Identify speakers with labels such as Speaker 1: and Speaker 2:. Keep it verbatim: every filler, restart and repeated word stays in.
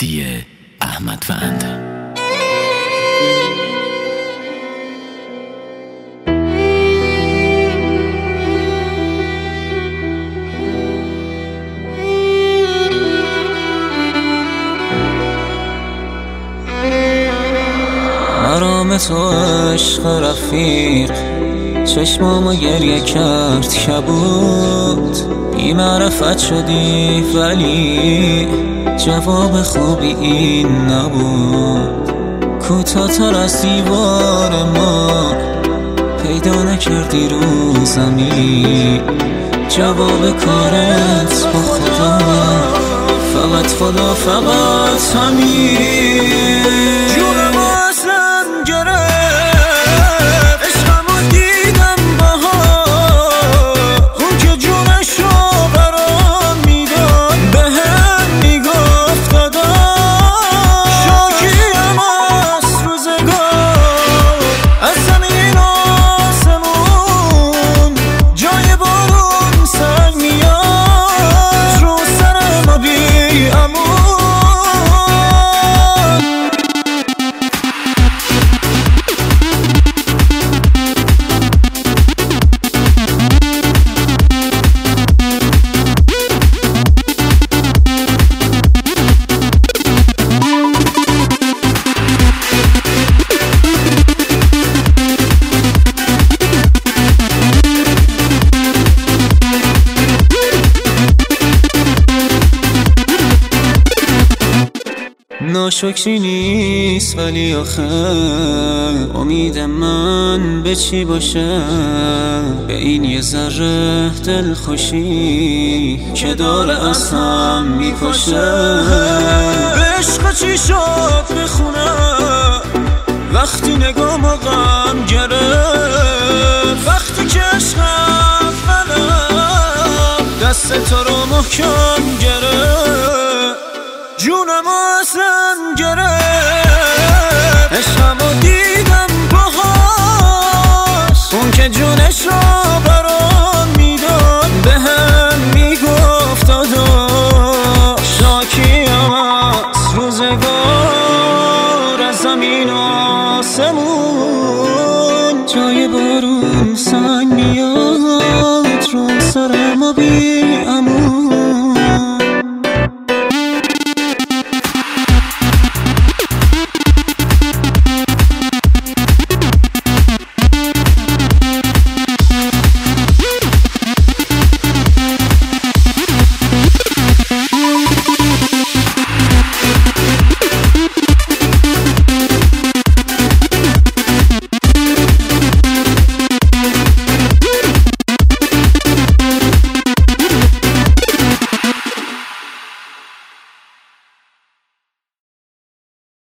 Speaker 1: مهدی احمدوند.
Speaker 2: مرام تو عشق رفیق، چشمامو گریه کرد کبود. بی معرفت شدی ولی جواب خوبی این نبود. کوتاه‌تر از دیوار ما پیدا نکردی رو زمین. جواب کارت با خدا، فقط خدا، فقط همین. ناشکری نیست ولی آخه امید من به چی باشه؟ به این یه ذره دلخوشی که داره از هم میپاشه. به عشق چی شد بخونه وقتی نگام غم گرفت؟ وقتی که عشق اولم دست تو رو محکم گرفت، جونم اصلا گرفت. عشقمو دیدم باهاش، اون که جونش رو برام میداد به هم میگفت داداش. شاکیم از روزگار، از زمین و آسمون. جای بارون سنگ میاد رو سر ما بی